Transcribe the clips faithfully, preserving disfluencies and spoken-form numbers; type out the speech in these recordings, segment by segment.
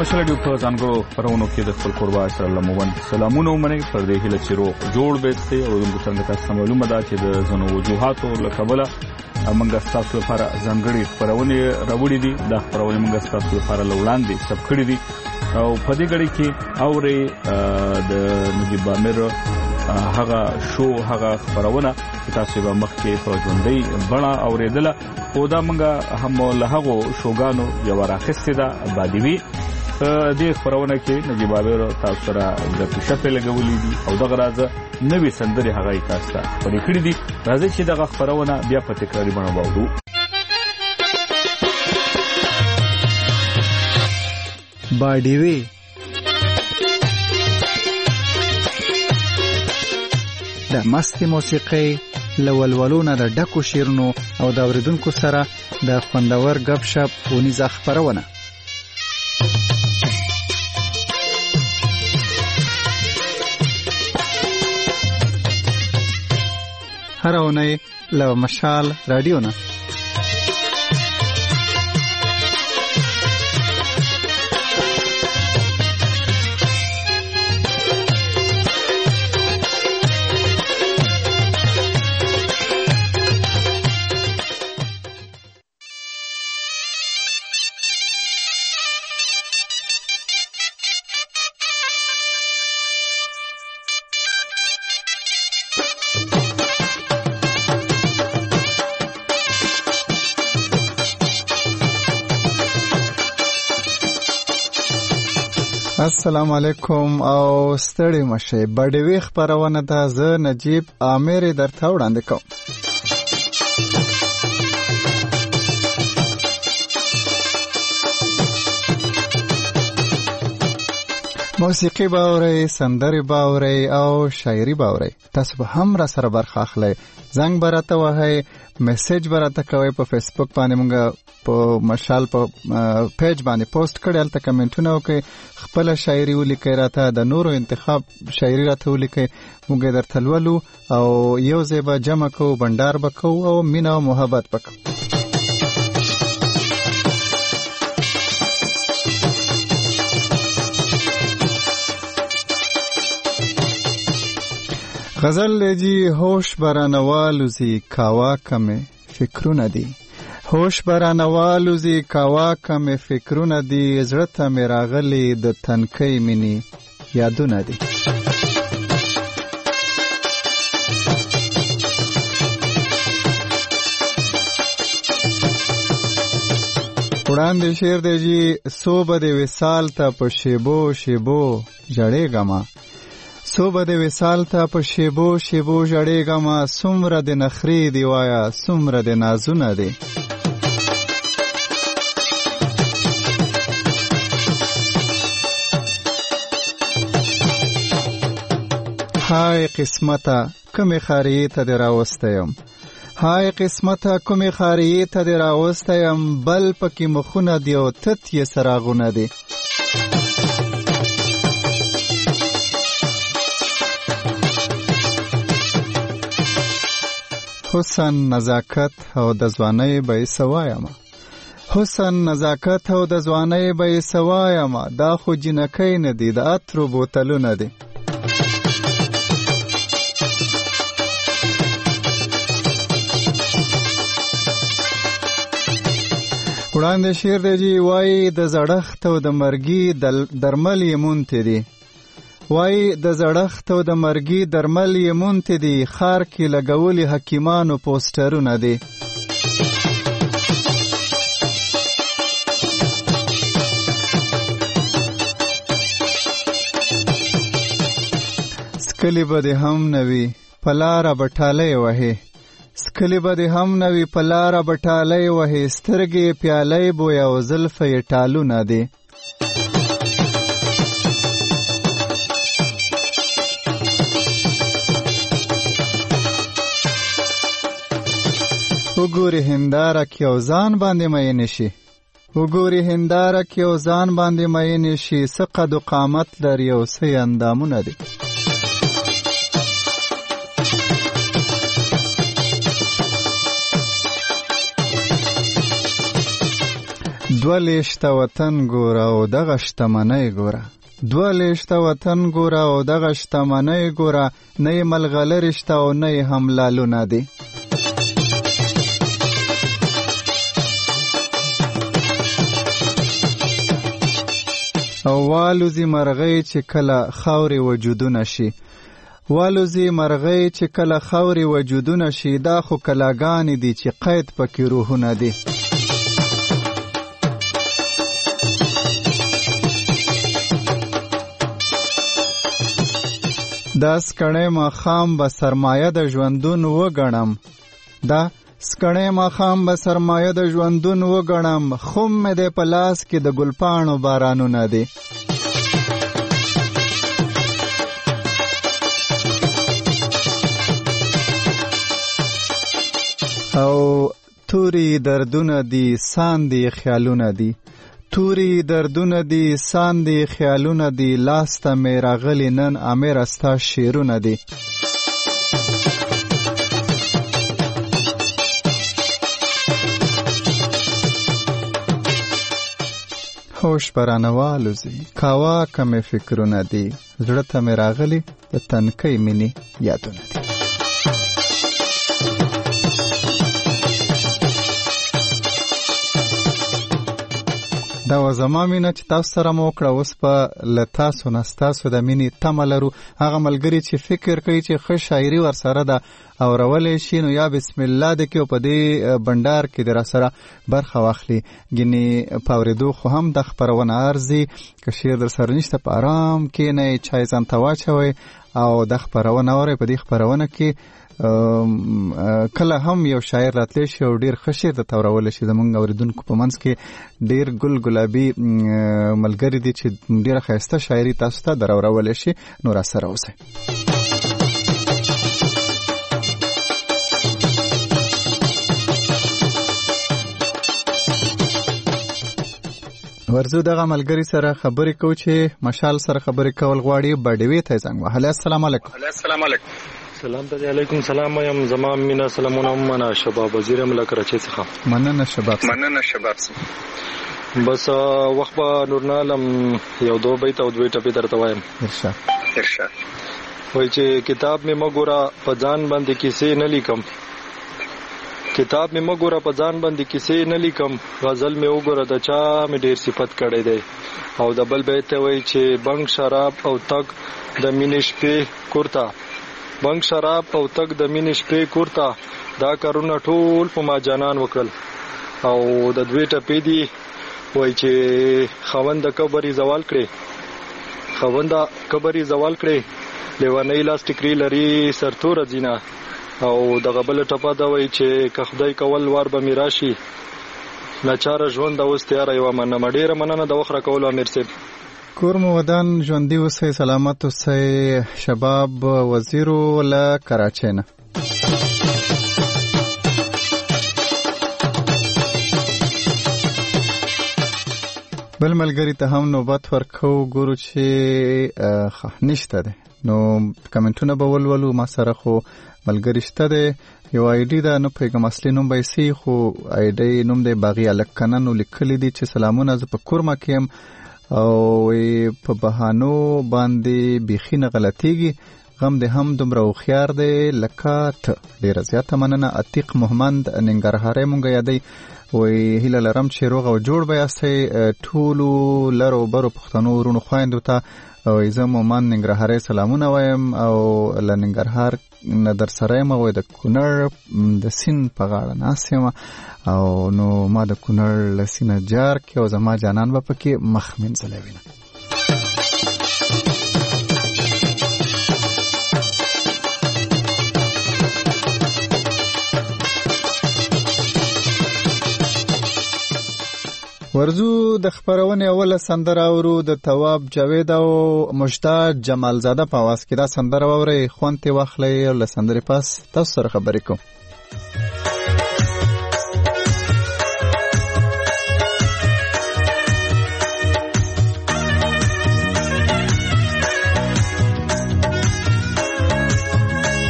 مشر رادیو په ځانګړو خبرونو کې د خپل قربا سره لمون سلامونه ومني پر دې هله چې رو جوړ بیتته او د څنګه تاسو معلومه ده چې د زنو وجوهاتو لکبله منګه تاسو لپاره ځانګړي خبرونه راوړي دي د خبرونه منګه تاسو لپاره لوړاندې سب کړی دي او په دې غړي کې اورې د نجيب امیر هغه شو هغه خبرونه تاسو به مخکې په ژوندۍ بڼه اوریدله او دا منګه هم له هغه شوګانو یو راخسته ده بادوي دې خبرونه کې نجيب امیر تاسو سره د شپه لګولې دي او دغه راځه نوې سندري هغه تاسو ته پرې کړې دي راځي چې دغه خبرونه بیا په تکراري بڼه واورو. بادوي د مستي موسیقي لولولونه د ډکو شیرونو او د اوریدونکو سره د خوندور غب شپ ونیزه خبرونه هر اونۍ له مشال رادیو نه السلام علیکم او ستړي مشه بډوي خبرونه ده زه نجيب امیر درته وړاندې کوم. موسیقي باوري سندري باوري او شاعري باوري تاسو به هم را سره برخه اخلئ. زنګ براته وهي میسج براته کوي په فیسبوک باندې مونږ په مشال په پیج باندې پوسټ کړل ته کمنټونه وکي خپل شاعري ولیکي راته د نورو انتخاب شاعري راته ولیکي موږ درته ولولو او یو ځای به جمع کو بندر بکو او مینا او محبت بکو. غزل لجی ہوش برانوالو زی کاوا کمه فکرونه دی ہوش برانوالو زی کاوا کمه فکرونه دی زړه مې راغلي د تنکۍ منی یادونه دی. وړاندې شعر دی جی صوبه د وصال ته په شیبو شیبو جړېږم صوبه د وصال ته په شیبو شیبو جړېږم څومره د نخرې دی وایا څومره د نازونه دی. های قسمته کومې خاریې ته دې راوستی یم های قسمته کومې خاریې ته دې راوستی یم بل پکې مخونه دی او تت یې څراغونه دی. حسن نزاکت او د ځوانۍ به یې څه وایم حسن نزاکت او د ځوانۍ به یې څه وایم دا خو جنکۍ نه دي د عطرو بوتلونه دي. وړاندې شعر دی جی وای د زړښت او د مرګي درمل یې مونته دي وای د زړښت او د مرګي درمل یې مونته دي خار کې لګولي حکیمانو پوسټرونه دي. سکلی به دې هم نوي پلاره بټالۍ وهې سکلی به دې هم نوي پلاره بټالۍ وهې سترګې پیالۍ بوی او زلفې ټالونه دي. وګوري هنداره کې او ځان باندې مین شي وګوري هنداره کې او ځان باندې مین شي څه قد و قامت لري او څه اندامونه دي. دوه لیشته وطن ګوره او دغه شتمنۍ ګوره دوه لیشته وطن ګوره او دغه شتمنۍ ګوره نه یې ملغلرې شته او نه یې هم لالونه دي او والوزي مرغۍ چې کله خاورې وجودونه شي والوزي مرغۍ چې کله خاورې وجودونه شي دا خو کلاګانې دي چې قید پکې روحونه دي دا سکڼې ماښام به سرمایه د ژوندون وګڼم دا سکڼې ماښام به سرمایه د ژوندون وګڼم خم مې دی په لاس کې د ګلپاڼو بارانونه دي او توري دردونه دي ساندي خیالونه دي توري دردونه دي ساندي خیالونه دي لاسته مې راغلي نن امیر ستا شعرونه دي هوش برانه والوزي کاوا کمې فکرونه دي زړه ته مې راغلي د تنکۍ مینې یادونه دي دا و زما مینه چې تاسو سره مو وکړه اوس په له تاسو نه ستاسو د مینې تمه لرو هغه ملګري چې فکر کوي چې ښه شاعري ورسره ده اورولی شي نو یا بسم الله د کې او په دې بنډار کې د راسره برخه واخلي ګینې په اورېدو خو هم د خپرونه ارزي که شعر در سره نشته په ارام کښېنئ چای ځان ته واچوئ او د خپرونه اورئ په دې خپرونه کې کله هم یو شاعر راتلی شي او ډیر ښه شعر درته اورولی شي زموږ اورېدونکو په منځ کې ډیر ګل ګلابي ملګري دي چې ډیره ښایسته شاعري تاسو ته در اورولی شي نو راسره اوسئ ورزو دغه ملګری سره خبرې کوو چې مشال سره خبرې کول غواړي بډوي ته زنګ وهلی السلام علیکم السلام علیکم سلام ته علیکم سلام یم زما مینا سلامونه منه شباب وزیرم له کراچۍ څخه مننه شباب مننه شباب بس وخت به نورنالم یو دو بیت او دوی ټپې درته وایم ارشاد ارشاد وای چې کتاب مې مګوره په ځان باندې کیسې نه لیکم کتاب مې مګوره په ځان باندې کیسې نه لیکم غزل مې وګوره د چا مې ډیر صفت کړی دی او د بل بیت وای چې بنګ شراب او تک د مینې شپې کورته بنګ شراب او تک د مینې شپې کورته دا کارونه ټول په ما جانان وکړل او د دوی ټپې دی وای چې خوند کبري زوال کړي خوند کبري زوال کړي لیوانې لاس ټکری لري سرتور زینا او دغه بل ټپه دا وای چې که خدای کول وار به میراشي ناچاره ژوند اوس تیار یو مننه ډیره مننه د وخره کول امیر صاحب کور مو ودان ژوندي اوسئ سلامت اوسئ شباب وزیرو له کراچۍ نه بل ملګري ته هم نوبت ورکو ګورو چې نشته دی نو کمنټونه به ولولو ما سره خو ملګری شته دی یو آی ډي ده نه پوهېږم اصلي نوم به یې سي خو آی ډي نوم دی باغي الک کنن لیکلی دي چې سلامونه زه په کورمه کې یم او په بهانو باندې بیخي نه غلطیږي غم دې هم دومره هوښیار دی لکه ته ډېره زیاته مننه عتیق محمد ننګرهاری مونږ یادوي وایي هیله لرم چې روغ او جوړ به یاستئ ټولو لرو برو پښتنو ورونو خویندو ته او زه مومن ننګرهاری سلامونه وایم او له ننګرهار نه در سره یم او د کونړ د سیند په غاړه ناست یم او نو ما د کونړ له سینه جار کې او زما جانان به پکې مخ مینځلی وینه ورزو د خبرونه اوله سندره اورو د تواب جاوید او مشتاق جمالزاده په आवाज کې دا سندره اوري خوانته واخلې او له سندرې پاس تاسو سره خبرې کوم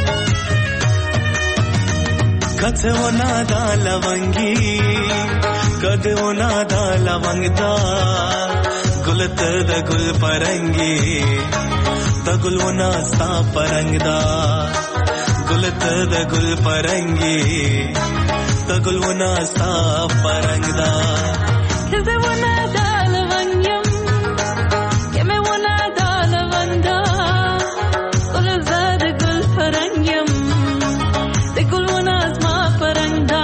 کته ونا دا لونګي कदे ओना दा लवंगदा गुलत द गुल परंगी तगुल ओना सा परंगदा गुलत द गुल परंगी तगुल ओना सा परंगदा कदे ओना दा लवंगम केमे ओना दा लवंदा गुल द गुल परंगम तगुल ओना सा परंगदा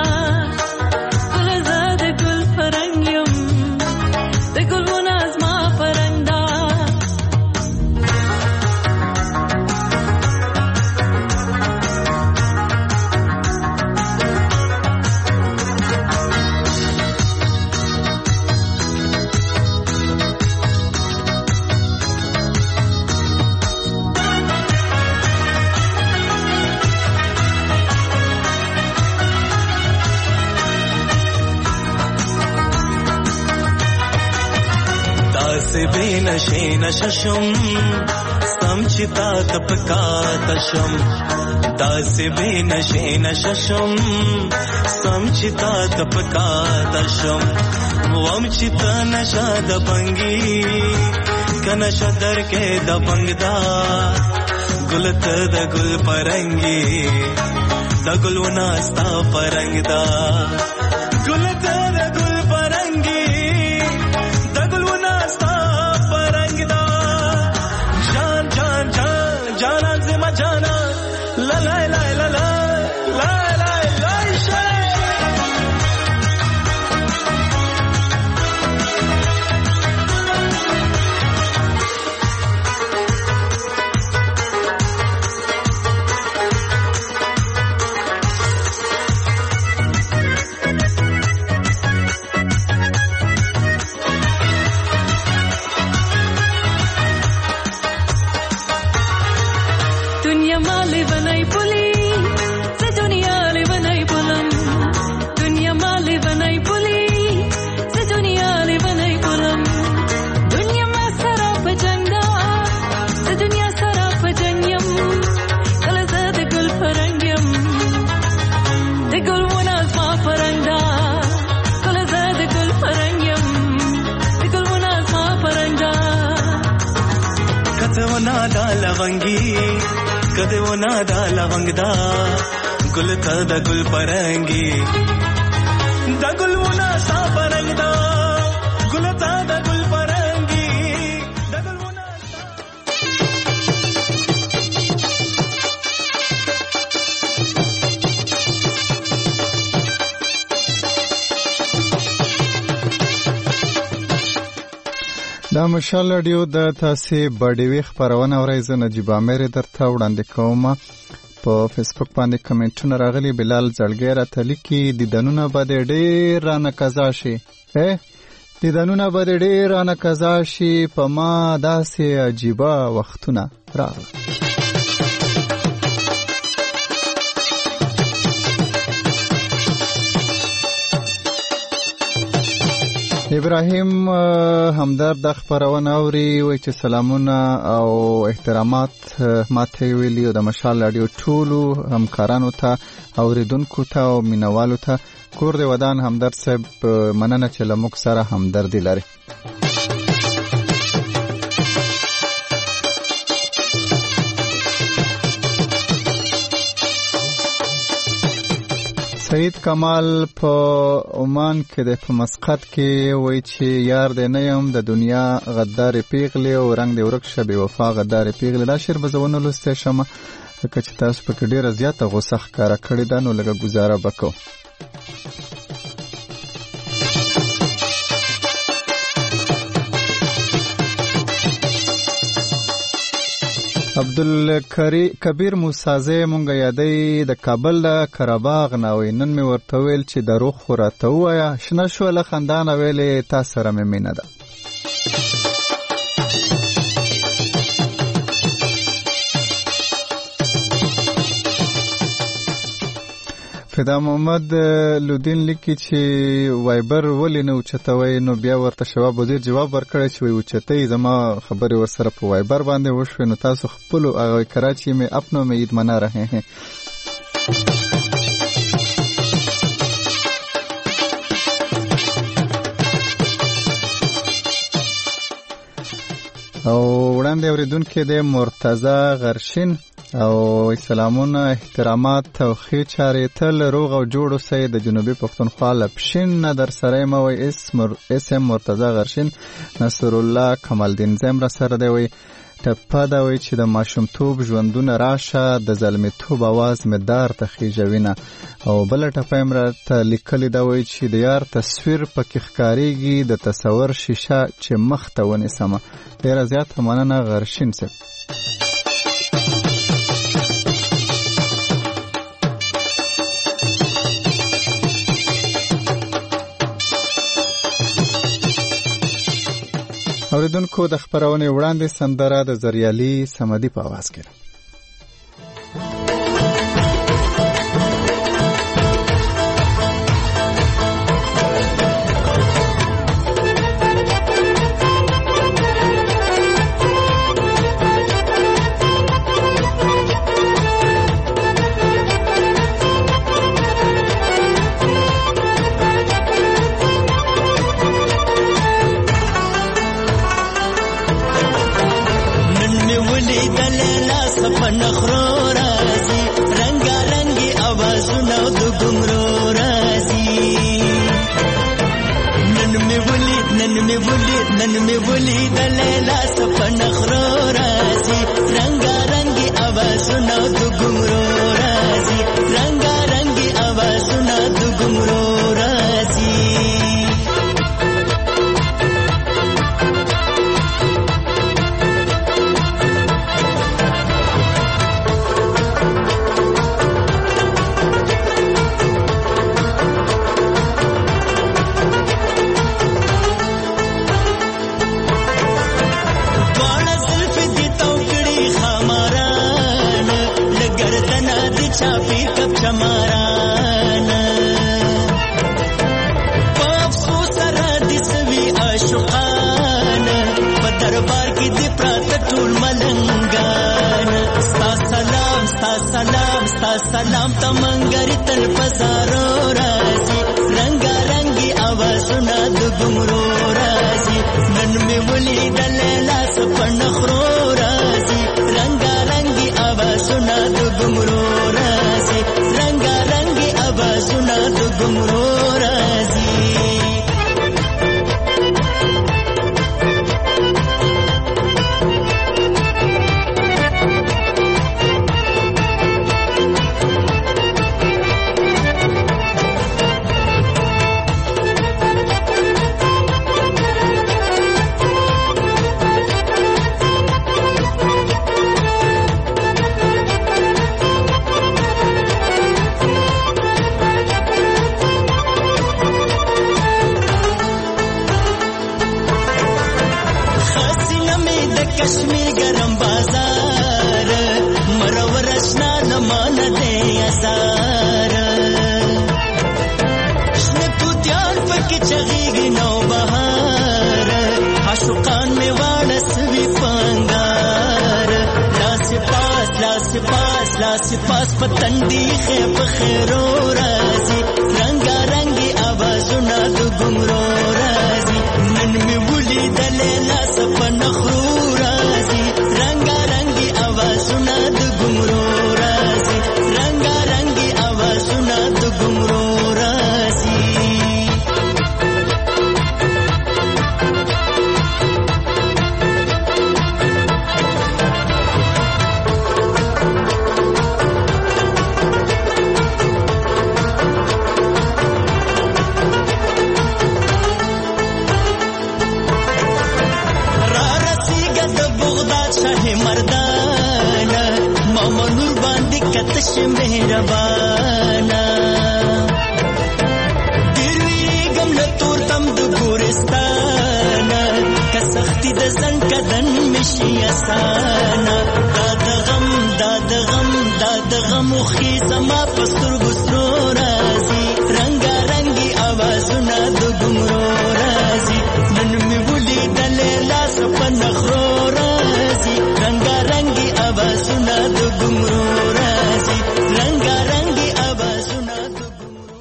से बेनशे नशशुम समचिता तपका तशम दासे बेनशे नशशुम समचिता तपका तशम वमचित नशा दबंगी कनश दर के दबंगदा गुलत द गुल परंगी दगुल वनास्ता परंगदा गुलत द गुल परंगी दगुल वनास्ता जाना जिमा जाना ला ला ला ला ला ला ला ला दुनिया माले बनाई पुली से दुनिया ले बनाई पुलम दुनिया माले बनाई पुली से दुनिया ले बनाई पुलम दुनिया में सराप जंगा से दुनिया सराप जंगम कल ज़द गुल परंगम ते गुल वनाज़ मा परंगा कल ज़द गुल परंगम ते गुल वनाज़ मा परंगा कते वना दा लवंगी कदे वो नादा लवंगदा गुलत द गुल परंगी दगुल वो ना सा परंगदा गुलत द गुल परंगी दगुल वो ना دا مشال رادیو د تاسې بډیوي خبرونه اورئ. زه نجیب عامر درته وړاندې کوم. په فیسبوک باندې کمنټونه راغلي. بلال زړګی راته لیکي دیدنونه به دې ډېر رانه قضا شي دیدنونه به دې ډېر رانه قضا شي په ما داسې عجیبه وختونه راغله. ابراهیم همدرد د خبرونه اوري وایي چې سلامونه او احترامات ماته ویلي او د مشال رادیو ټولو همکارانو ته اوریدونکو ته او مینوالو ته کور د ودان همدرد صاحب مننه چې له موږ سره همدردي لري. سید کمال په عمان کې د په مسقط کې وایي چې یار دی نه یم د دنیا غدارې پیغلې او رنګ دی ورک شه بې وفا غدارې پیغلې. دا شعر به زه ونه لوستی شمه ځکه چې تاسو پکې ډېره زیاته غوسه ښکاره کړې ده نو لږه ګزاره به کوو. عبدالکبیر موسازی مونږه یادی د کابل د کراباغ ناوی نن می ورته ویل چې دروغ خو راته ووایه شنه شوله خندانه ویلې تا سره مې مینه ده. فدا محمد لودین لیکي چې وایبر ولې نه اوچتوي نو بیا ورته شواب وزیر جواب ورکړی چې وی اوچتئ زما خبرې ورسره په وایبر باندې وشوې نو تاسو خپلو هغه کراچي میں اپنو میں عید منا رہے ہیں. او وړاندې اوریدونکو د مرتضی غرشین او سلامونه احترامات توخی چارې تل روغ او جوړ اوسئ د جنوبي پښتونخوا لپشین در سره مو اسم اسم مرتضی غرشین نصر الله کمالدین زم را سره دی وي ټپه دا وي چې د ماشومتوب ژوندونه راشه د ظلمتوب आवाज مې دار ته خېژوینه او بل ټپه هم راته لیکلې دا وي چې د یار تصویر پکې ښکاریږي د تصور شیشه چې مخ ته ونیسمه. ډېره زیاته مننه غرشین صاحب. اوریدونکو د خبرونه وړاندې سندره د زریالي سمدي په आवाज کې نن می ولی د لیلا سپن خرو راځي رنگا رنگي आवाजونه د ګمرو راځي رنگا رنگي आवाजونه د ګمرو راځي चापी कब चमाराना पापसो सरा दिसवी आशुकान बदरबार की दिप्रात टूल मलंगान स्ता सलाम स्ता सलाम स्ता सलाम तमंगरी तल पसारो राजी रंगा रंगी आवाज़ुना दु गुमरो राजी नन में वली दलेला सपन खरो राजी रंगा रंगी आवाज़ुना दु गुमरो रंगा रंगी आवाज़ुना दु गुमरो राज़ी कश्मीर गरम बाजार मरवर रचना न मान दे असार तुत्यार पकी चगीगी नौ बहार आशुकान में वाड़स भी पंगार लास पास लास पास लास पास पतंदी खेप खेरो राजी रंगा रंगी आवाज़ुना दु गुमरो राजी नन में वुली दलेला सपन खरू रंगा रंगी आवाज़ुना दु गुमरो राज़ी रंगा रंगी आवाज़ुना दु गुमरो राज़ी मर्दाना मामा नूर बांधी कतश मेहरबाना दिरवी गम लतूर तम दु गुरिस्ताना कसख्ती द जंकदन मिशी असाना दाद गम दाद गम दाद गम खी समा पस्तुर गुस्रो राजी रंगा रंगी आवाज़ुना दु गुमरो राजी नन में बुली दलेला सपन खरो रंगा रंगी आवाज़ुना दु गुमरो राज़ी रंगा रंगी आवाज़ुना दु गुमरो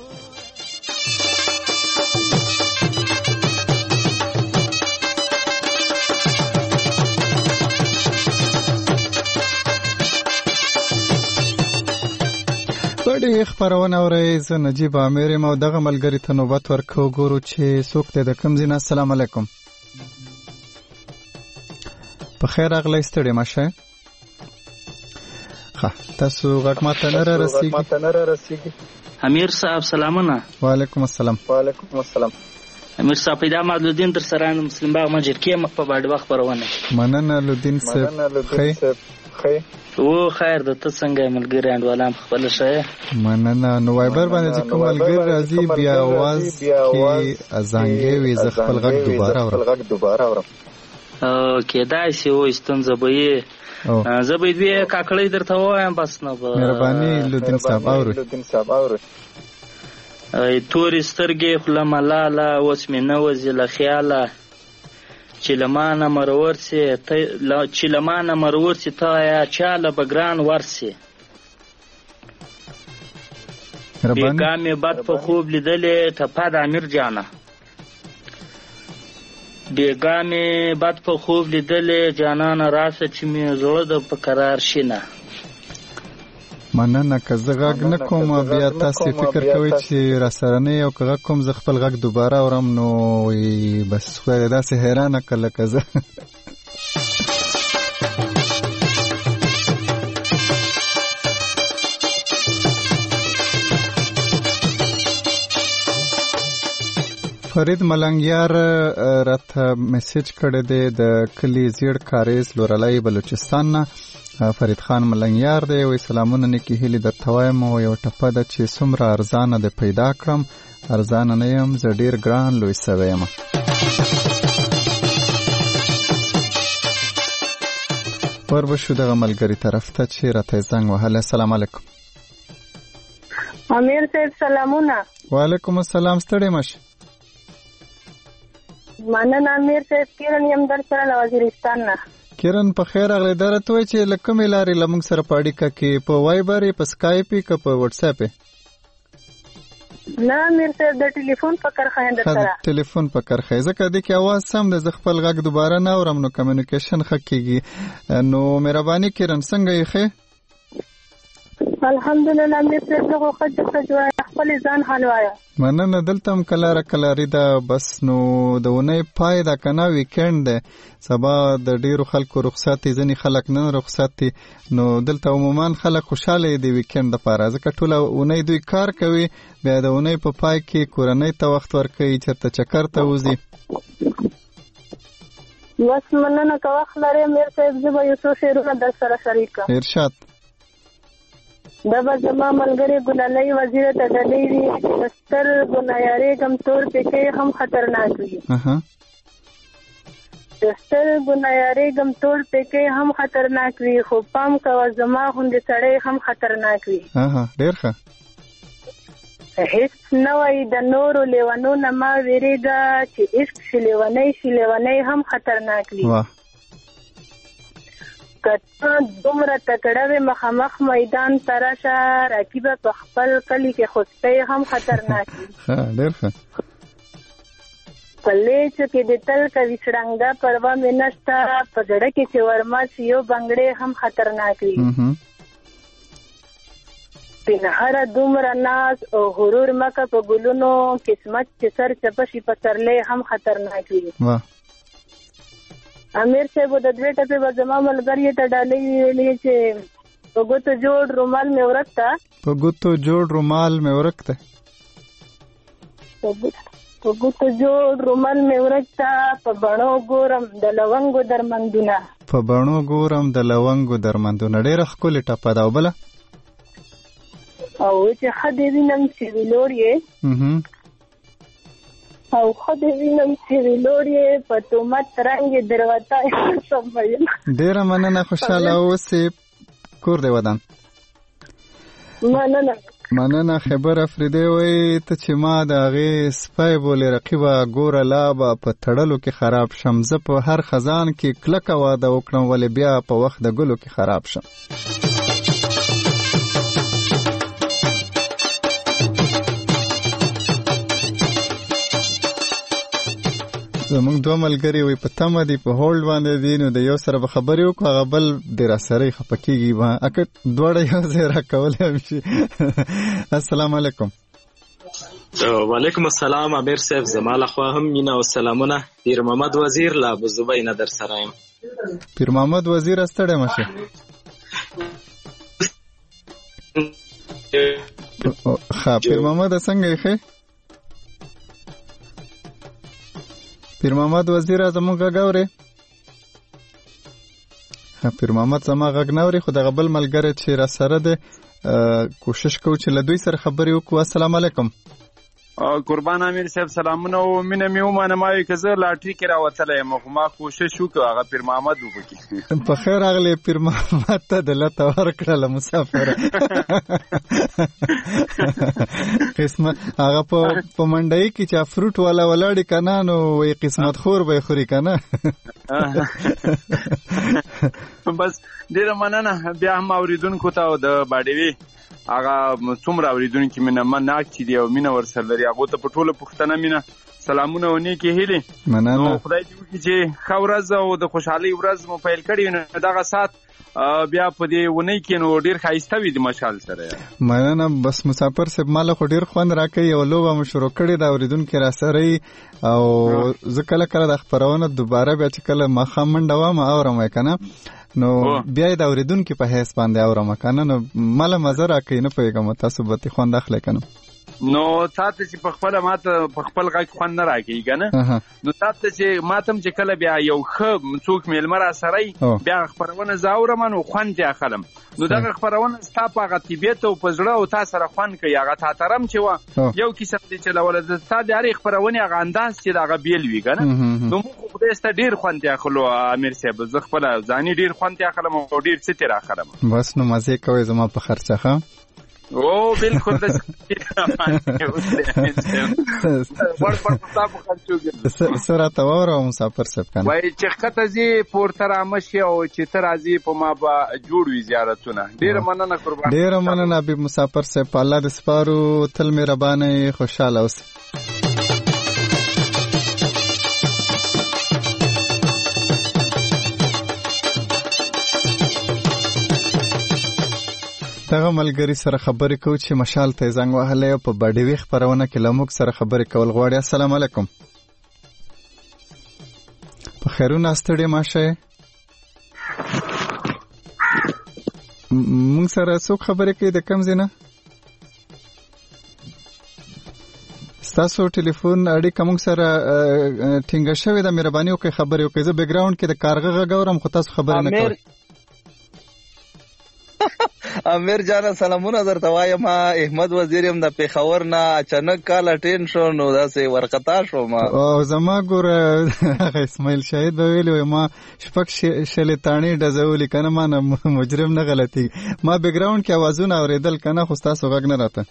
پړې خبرونه اورئ. زه نجیب عامر یم او دغه ملګري ته نوبت ورکوو ګورو چې څوک دی د کوم ځای نه. السلام علیکم. په خیر راغلی ستړي مه شئ. ښه تاسو غږ ماته نه رارسېږي. امیر صاحب سلامونه. وعلیکم السلام. وعلیکم السلام. امیر صاحب پیدا معلودین در سره مسلم باغ مجر کې مخ په باډ وخت پرونه. مننه لودین صاحب. خیر خیر او خیر د ته څنګه ملګری انډوالام خپل شې. مننه. نو وایبر باندې چې کوم ملګری راځي بیا आवाज کې ازانګې وي زه خپل غږ دوباره اورم. او کېدای شي و استنځ به یې زه به دوی کاکړی درته وایم بس نو به مهرباني لودین صاحب اورئ. تورې سترګې خوله ملاله اوس مې نه وځي له خیاله چې له مانه مرور سي چې له مانه مرور سي تا یا چاله به ګران ورسي. بېګا مې بد په خوب لیدلې ټپه د امیر جانه. بېګا مې بد په خوب لیدلې جانانه راسه چې مې زړه د په قرار شي نه. مننه. که زه غږ نه کوم بیا تاسې فکر کوئ چې را سره نه یو که غږ کوم زه خپل غږ دوباره اورم نو بس خدای داسې حیرانه کړه لکه زه. فرید ملنګیار راته میسج کړی دی د کلي زیړ کاریز لورلی بلوچستان نه. فرید خان ملنګیار دی. وایي سلامونه نیکې هیلې درته وایم او یو ټپه ده چې څومره ارزانه دی پیدا کړم ارزانه نه یم زه ډېر ګران لوی سوی یم. وربشو دغه ملګري طرف ته چې راته زنګ وهلی. السلام علیکم. امیر صاحب سلامونه. وعلیکم السلام. ستړی مه شئ. مننه امیر صاحب. کیرن یم در سره له وزیرستان نه. کیرن په خیر راغلی. دا راته وایي چې له کومې لارې له موږ سره په اړیکه کې په وایبر یې په سکایپ یې که په وټساپ یې؟ نه امیر صاحب د ټلیفون په کرښه یم در سره. ټلیفون په کرښه یې. ځکه دې کې اواز سم دی زه خپل غږ دوباره نه اورم نو کمیونیکیشن ښه کېږي. نو مهرباني کیرن څنګه یې ښې؟ الحمدلله امیر صاحب زه خو ښه جسد وایم خپل ځان حال وایم. مننه. دلته هم کلاره کلاري ده بس نو د اونۍ پای ده که نه ویکینډ دی سبا د ډیرو خلکو رخصت دي ځینې خلک نن رخصت دي نو دلته عموما خلک خوشحاله دي ویکینډ دپاره ځکه ټوله اونۍ دوی کار کوي بیا د اونۍ په پای کې کورنۍ ته وخت ورکوي چېرته چکر ته وځي. بس مننه که وخت لرې امیر صاحب زه به یو څو شعرونه در سره شریک کړم. ارشاد. دا به زما ملګرې ګلالۍ وزیره ته ډلۍ وي د سترګو نه یارېږم تور پیکۍ هم خطرناک وي. د سترګو نه یارېږم تور پیکۍ هم خطرناک وي خو پام کوه زما غوندې سړی هم خطرناک وي. ډېر ښه. هیڅ نه وایي د نورو لیونو نه ما وېرېږه چې عشق شي لیونی شي لیونی هم خطرناک وي. که ته دومره تکړه وې مخامخ میدان ته راشه رقیبه په خپل کلي کې خوستی هم خطرناک وي. ډېر ښه. په لیچو کې د تل کوي شړنګه پروا مې نشته په زړه کې چې ورمات شي یو بنګړی هم خطرناک وي. پنهره دومره ناز او غرور مکه په ګلونو قسمت چې سر چپه شي په سرلی هم خطرناک وي. امیر صاحب د دوی ټپې به زما ملګري ته ډالۍ ویلې چې په ګوتو جوړ رومال مې ورک ته په ګوتو جوړ رومال مې ورک ته په ګوتو جوړ رومال مې ورک ته په بڼو ګورم د لونګو درمندونه په بڼو ګورم د لونګو درمندونه. ډېره ښکلې ټپه ده. او بله او چې ښه دې وینم چې ویلوړ یې او خود وینم چې ویلوړ یې په تومت رنګ دروته سمبیم. ډېره مننه. خوشحاله اوسې. کور دی ودان. مننه مننه. خبر افریدی وایي ته چې ما د هغې سپی بولې رقیبه ګوره لا به په تړلو کې خراب شم زه په هر خزان کې کلکه واده وکړم ولې بیا په وخت د ګلو کې خراب شم. زمونږ دوه ملګري وي په تمه دي په هولډ باندې دي نو د یو سره به خبرې وکړو هغه بل د راسره خفه کېږي اکه دواړه یو ځای راکولی هم شي. السلام علیکم. وعلیکم السلام امیر صاحب، زما لخوا هم مینه او سلامونه. پیر محمد وزیر له ابوظبي نه در سره یم. پیر محمد وزیر ستړی مشه. ښه پیر محمد څنګه یې ښه؟ پیر محمد وزیر زموږ غږ اورې؟ ها پیر محمد زما غږ نه اوري، خو دغه بل ملګری چې را سره دی کوشش کوو چې له دوی سره خبرې وکړو. السلام علیکم. قربان امیر صاحب سلامونه او مینه مې ومنه. ما وایي که زه لاټري کې راوتلی یم خو ما کوشش وکړو هغه پیر محمد وپکې. په خیر راغلی پیر محمد ته د لته ورکړله مسافره. قسمت هغه په منډۍ کې چې فروټ والا ولاړې که نه نو وایي قسمت خور به یې خوري که نه. بس ډېره مننه. بیا هم اورېدونکو ته او د باډیوي هغه څومره اورېدونکي مینه مناک چې دي او مینه ورسره لري هغو ته په ټوله پښتنه مینه سلامونه او نیکې هیلې. نو خدای دې وکړي چې ښه ورځ او د خوشحالۍ ورځ مو پیل کړي نو دغه ساعت بیا په دې ونۍ کې نو ډېر ښایسته وي د مشال سره. مننه. بس مسافر صاحب ماله خو ډېر خوند راکوي. یو لوبه مو شروع کړې ده اورېدونکي را سره یي او زه کله کله د خپرونه دوباره بیا چې کله ماښام منډه وم اورم یې که نه نو بیا یې د اورېدونکي په حیث باندې اورم که نه نو ماله مزه راکوي. نه پوهېږم تاسو به ترې خوند اخلئ که نه؟ نو تاته چې په خپله ماته په خپل غږ خوند نه راکوي که نه نو تاته چې ماته هم چې کله بیا یو ښه څوک میلمه را سره یي بیا خپرونه زه اورم نو خوند یې اخلم. نو دغه خپرونه ستا په هغه طبیعت او په زړه او تا سره خوند کوي. هغه تاترم چې وه یو کیسه دې چلوله د تا د هرې خپرونې هغه انداز چې د هغه بیل وي که نه نو موږ خو خدای سته ډېر خوند یې اخلو امیر صاحب. زه خپله ځاني ډېر خوند یې اخلم او ډېر څه ترې اخلم. بس نو مزې کوئ زما په خرچه ښه؟ او بالکل څه راته واوره مسافر صاحب که نه وایي چې ښکته ځې پورته رامه شي او چې ته راځې په ما به جوړ وي زیارتونه. ډېره مننه قربان. ډېره مننه حبیب مسافر صاحب. په الله دې سپارو. تل مهربانه خوشحاله اوسئ. دغه ملګري سره خبرې کوو چې مشال ته زنګ وهلی او په باډیوي خپرونه کې له موږ سره خبرې کول غواړي. السلام علیکم. په خیرونه ستړي ماشه موږ سره څوک خبرې کوي د کوم ځای نه؟ ستاسو ټلیفون اړیکه موږ سره ټینګه شوې ده. مهرباني وکړئ خبرې وکړئ. زه بیکګراونډ کې د کارغه غږ اورم خو تاسو خبرې نه کوئ. امیر جانا سلامونه درته وایم. احمد وزیر یم د پېښور نه. اچانک کال اټین شو نو داسې ورخطا شوم او زما ګوره اسماعیل شاهد به ویلي وی ما شپږ شلې تاڼې ډزولي که نه ما نه مجرم نه غلطېږي. ما بیکګراونډ کې اوازونه اورېدل که نه خو ستاسو غږ نه راته.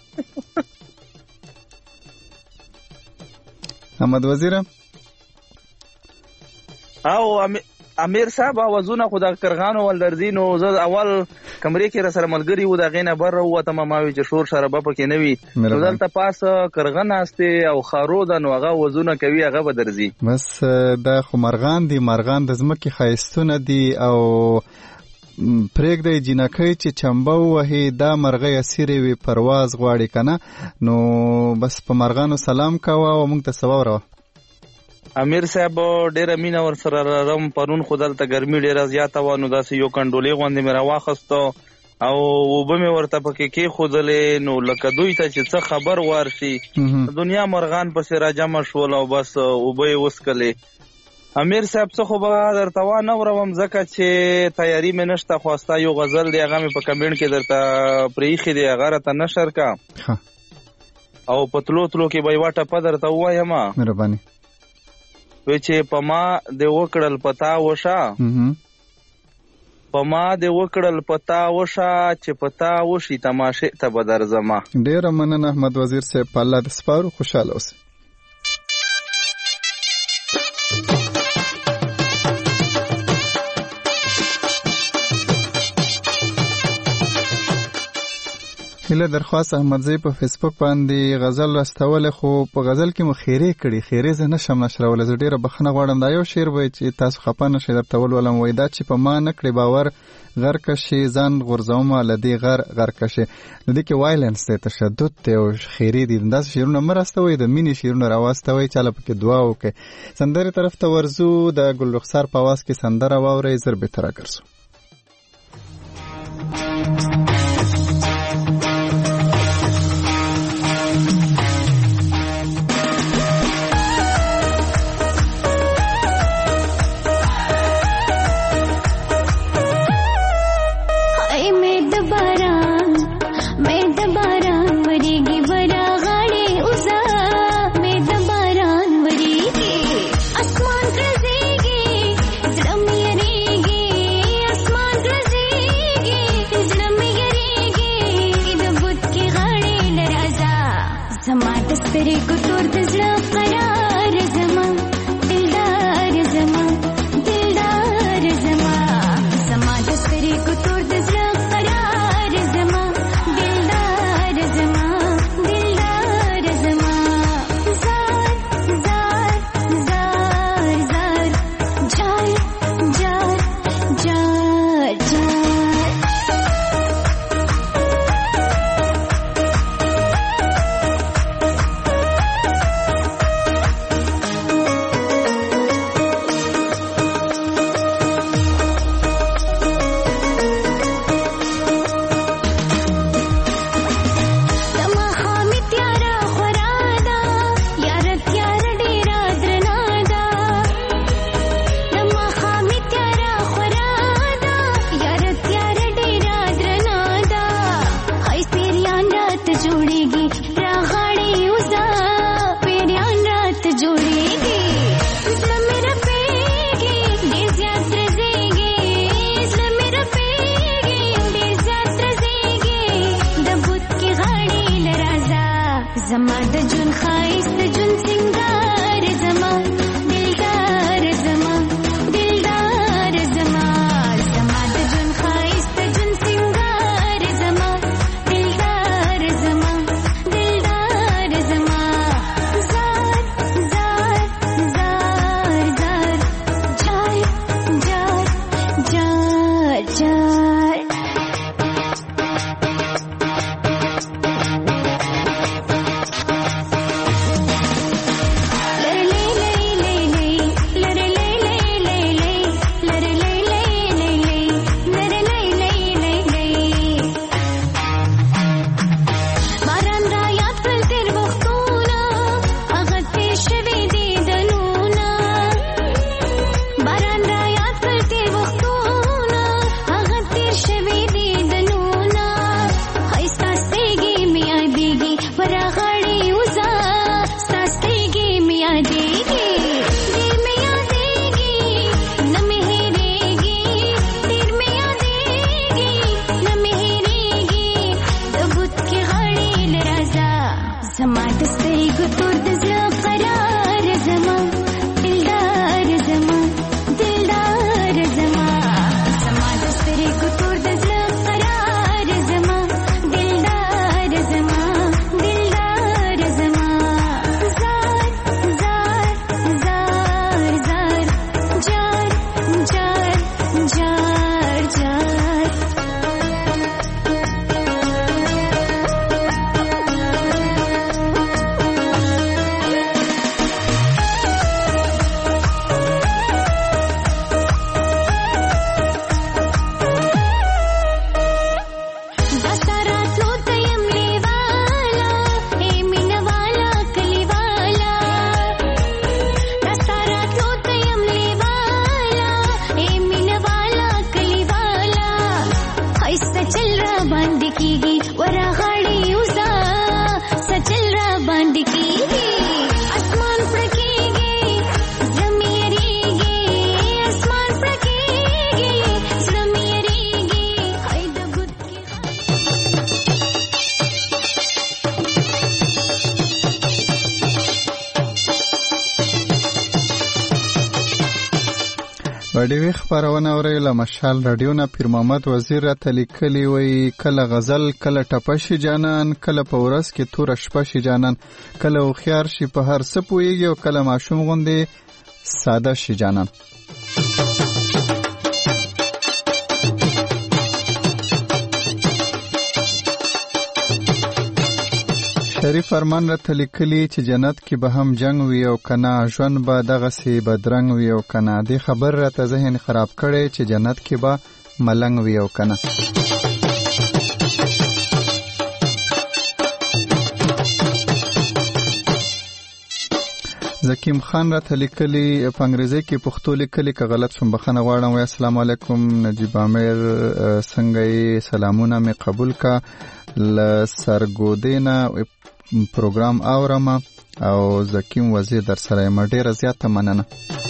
احمد وزیره او امیر صاحب اوازونه خو د کرغانو ولدرځي نو زه اول کمرې کې را سره ملګري وو د هغې نه بر راووتم. ما وی چې شور شرابه پکې نه وي نو دلته پاسه کرغه ناستې او خارو ده نو هغه اوازونه کوي هغه به درځي. بس دا خو مرغان دي. مرغان د ځمکې ښایستونه دي او پرېږدئ جینکۍ چې چمبه ووهي دا مرغۍ اسیرې وي پرواز غواړي که نه نو بس په مرغانو سلام کوه او موږ ته څه واوروه. امیر صاحب ډېره مینه ورسره لرم. پرون خو دلته ګرمي ډېره زیاته وه نو داسې یو کنډولې غوندې مې راواخیسته او اوبه مې ورته پکې کېښودلې نو لکه دوی ته چې څه خبر وارشي دنیا مرغان پسې را جمع شول او بس اوبه یې وڅکلې. امیر صاحب څه خو به درته وانه وروم ځکه چې تیاري مې نشته خو ستا یو غزل دی هغه مې په کمنټ کې درته پرېښي دی هغه راته نشر که او په تلو تلو کې به یوه ټپه درته ووایم. مهرباني وی چې په ما دې وکړل پتا وشه په ما دې وکړل پتا وشه چې پتا وشي تماشې ته به درځمه. ډېره مننه احمد وزیر صاحب. په الله دې سپارو. خوشحاله اوسئ. هله درخواست احمدزی په فیسبوک باندې غزل راستول، خو په غزل کې مو خیرې کړي، خیرې زه نشم نشرول. زه ډیره بخښنه غواړم. دا یو شعر وایي چې تاسو خفه نشئ درته ولولم. وایي دا چې په ما نه کړې باور غرقه شي، ځان غورځومه له دې غر غرقه شي. د دې کې وایلنس دی، تشدد دی او خیرې دي. داسې شعرونه مه راستوئ، د مینې شعرونه راواستوئ، چاله پکې دعا وکړئ. سندرې طرف ته ورځو. د ګل رخسار په اواز کې سندره واورئ، زر بېرته راګرځو. په ډیوې خپرونه اورئ له مشال راډیو نه. پیر محمد وزیر راته لیکلي وایي کله غزل کله ټپه شي جانان، کله په ورځ کې توره شپه شي جانان، کله هوښیار شي په هر څه پوهېږي او کله ماشوم غوندې ساده شي جانان. شریف ارمان راته لیکلي چې جنت کې به هم جنگ وي او کنه، ژوند به دغسې بدرنګ وي او کنه. دې خبر راته ذهن خراب کړی چې جنت کې به ملنګ وي او کنه. زکیم خان راته لیکلي په انګریزي کې پښتو لیکلي، که غلط شم بخښنه غواړم. وایي السلام علیکم نجیب عامر، څنګه یې؟ سلامونه مې قبول کا. له سرګودې نه پروګرام اورم او زکیم وزیر در سره یم. ډېره زیاته مننه.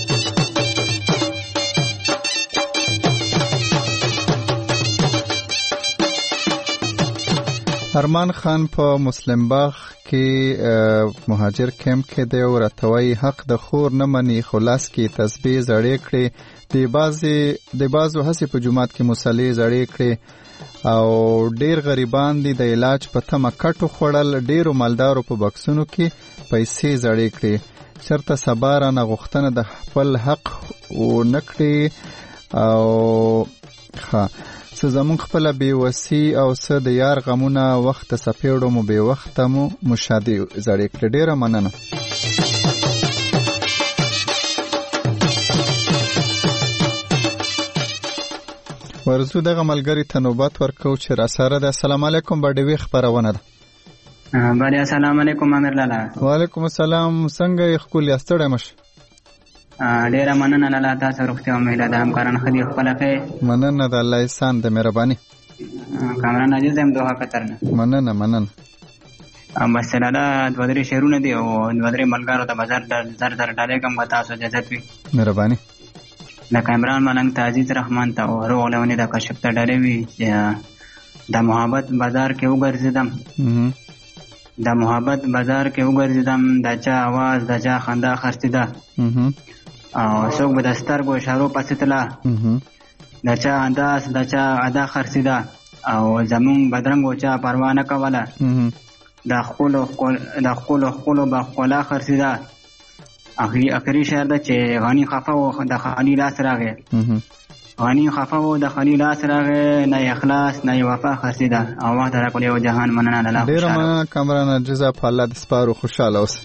ارمان خان په مسلم باغ کې مهاجر کیمپ کې دی او راته وایي حق د خور نه مني، خو لاس کې تسبیح زړې کړې، د بعضې د بعضو هسې په جومات کې مصلې زړې کړې او ډیر غریبان دي د علاج په تمه کټو خوړل، ډیرو مالدارو په بکسونو کې پیسې زړې کړې. چرته سبا رانه غوښتنه د خپل حق ونه کړې او ښه څه زمونږ خپله بېوسي او څه د یار غمونه وخته څپېړو مو بې وخته مو مشادې زړې کړې. ډیره مننه. ورزو دغه ملګری ته نوبت ورکو چې را سره ده. السلام علیکم، به ډیوې خپرونه ده. بله السلام علیکم امیر لالا. وعلیکم السلام، څنګه یې ښکلي ستړی مش؟ ډیره مننه لالا، تاسو روغتیا او میله د همکاران ښه دي خپله ښې؟ مننه د الله احسان د مهرباني. کامران عزیز یم دوحه قطر نه. مننه مننه. بس لالا دوه درې شعرونه دي او دوه درې ملګرو ته به زر زر زر ډالۍ کوم، به تاسو اجازت وي؟ مهرباني. لکه عمران ملنګ ته، عزیز رحمان ته او روغ لونې د کشف ته ډالۍ وي چې د محبت بازار کې وګرځېدم، د محبت بازار کې وګرځېدم، د چا आवाज د چا خندا خرڅېده او څوک به د سترګو اشارو پسې تله، د چا انداز د چا ادا خرڅېده او زمونږ بدرنګو چا پروا نه کوله، د خپلو د خپلو خپلو به ښکلا خرڅېده. اخري شعر ده چې غني خفه و د خالي لاس راغی، غني خفه و د خالي لاس راغی، نه اخلاص نه وفا خرڅېده او وخت راکړی او جهان مننه لاله. ډېره مننه کامران جزا په الله د سپارو خوشحاله اوسه.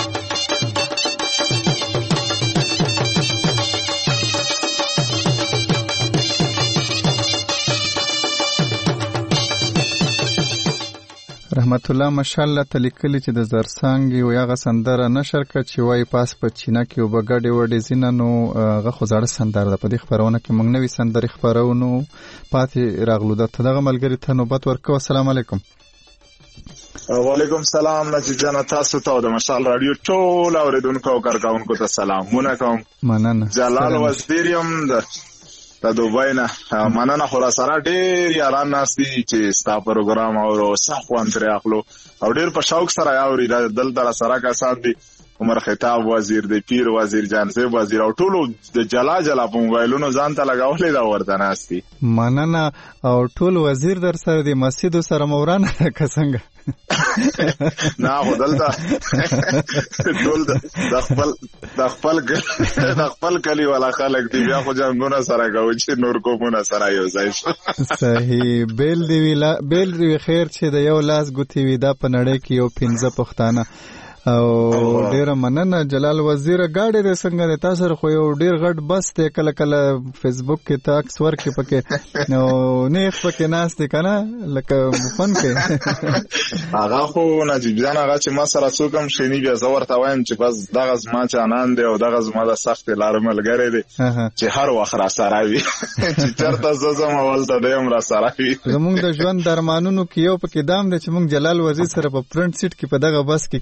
رحمت الله مشالله ته لیکلي چې د زرسانګ یو هغه سندره نشر کړه چې وایي پاس په چینه کې اوبه ګډې وډې ځینه، نو هغه خو زړه سندره ده. په دې خپرونه کې موږ نوې سندرې خپرونو پاتې راغلو. درته دغه ملګري ته نوبت ورکوو. السلام علیکم. وعلیکم سلام نجیب جان، تاسو ته د مشال راډیو ټول اورېدونکو او کارکوونکو ته سلامونه کوم. مننه. جلال وزیر یم د د دوبۍ نه. مننه. خو را سره ډېر یاران ناست دي چې ستا پروګرام اورو، ښه خوند ترې اخلو او ډېر په شوق سره یې اوري. دلته را سره کسان دي، عمر خطاب وزیر دی، پیر وزیر، جانصیب وزیر او ټولو د جلا جلا په موبایلونو ځان ته لګولې دا ورته ناست دي. مننه. او ټول وزیر در سره دی، مسجدو سره مورانه ده که څنګه؟ نه خو دلته ټول د خپل د خپل د خپل کلی والا خلک دي، بیا خو جنګونه سره کوي چې نور کومونه سره یو ځای شو. صحیح. بیل دی ویلا بیل دی خیر چې د یو لاس ګوتې وي دا په نړۍ کې یو پنځه پښتانه. او ډیره مننه جلال وزیر. گاډي د څنګه د تاسو خو یو ډیر غټ بس ته کله کله فیسبوک کې تاکس ورکې پکې نو نه پکې ناس دي کنه لکه فن کې هغه خو نجیب جان هغه چې ما سره څوکم شینی بیا زه ورته وایم چې بس دغه زما چانان دی او دغه زما د سخت لار ملګری دی چې هر وخت را سره وي چې چرته زه زما ولته دیم را سره وي. زمونږ د ژوند درمانونو کې یو پکې دام دی چې مونږ جلال وزیر سره په فرنٹ سیټ کې په دغه بس کې کینو